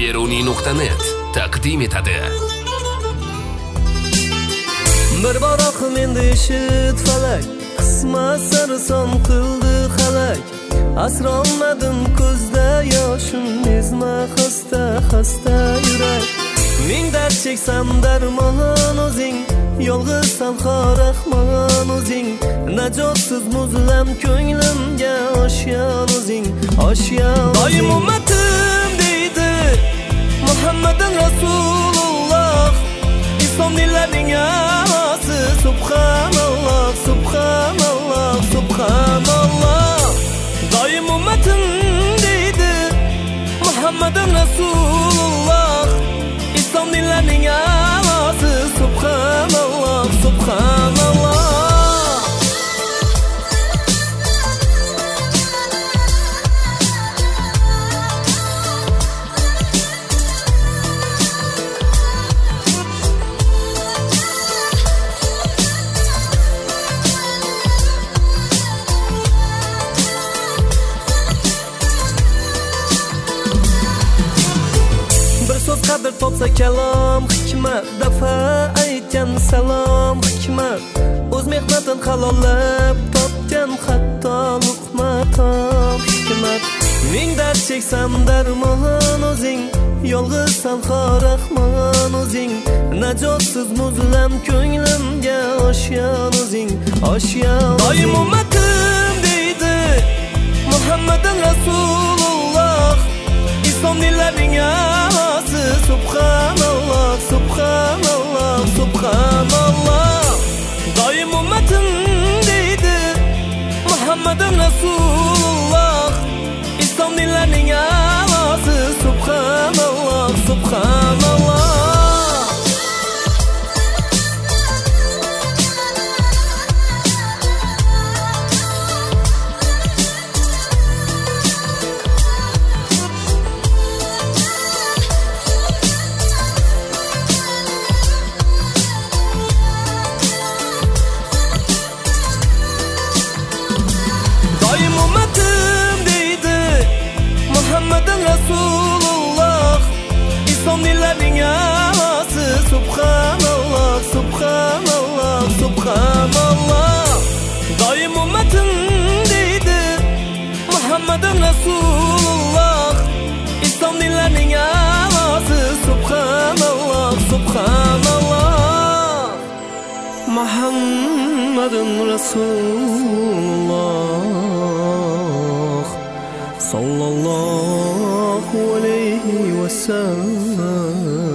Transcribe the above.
beruniy.net taqdim etadi. Bir baroq menda eshit falak, qismat sarson qildi xalak. Asrolmadim ko'zda yoshim, ezma xasta yurak. Ming dard cheksam darmon o'zing, yolg'izsan Rahmon o'zing. Najotsiz muzlam ko'nglimga oshyon o'zing, oshyon. Doim ummatim deydi Muhammadin Rasululloh. Islom dinlarining a'losi, subhanalloh, subhanalloh, subhanalloh. Doim ummatim deydi Muhammadin Rasululloh. Islom dinlarining a'losi, subhanalloh, subhanalloh. So'z qadr topsa kalom hikmat, dafa aytgan salom hikmat. O'z mehnatin halollab topgan hatto luqma tom hikmat. Ming dard cheksam darmon o'zing, yolg'izsan Rahmon o'zing. Najotsiz muzlam ko'nglimga oshyon o'zing, oshyon. Doim ummatim deydi Muhammadin Rasululloh. Islom dinlarining a'losi, subhanalloh, subhanalloh, subhanalloh. Doim ummatim deydi Muhammadin Rasululloh. Islom dinlarining a'losi, subhanalloh, subhanalloh. Doim ummatim deydi Muhammadin Rasululloh. Islom dinlarining a'losi, subhanalloh, subhanalloh, subhanalloh. Doim ummatim deydi Muhammadin Rasululloh. Islom dinlarining a'losi, subhanalloh, subhanalloh. Muhammadin Rasululloh sallallahu alayhi wa sallam.